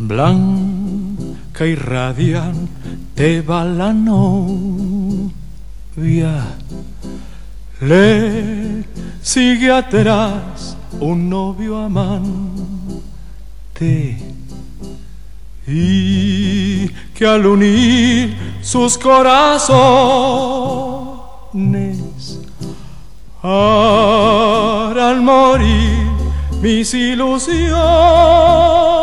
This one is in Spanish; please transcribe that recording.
Blanca y radiante va la novia, le sigue atrás un novio amante, y que al unir sus corazones harán morir mis ilusiones.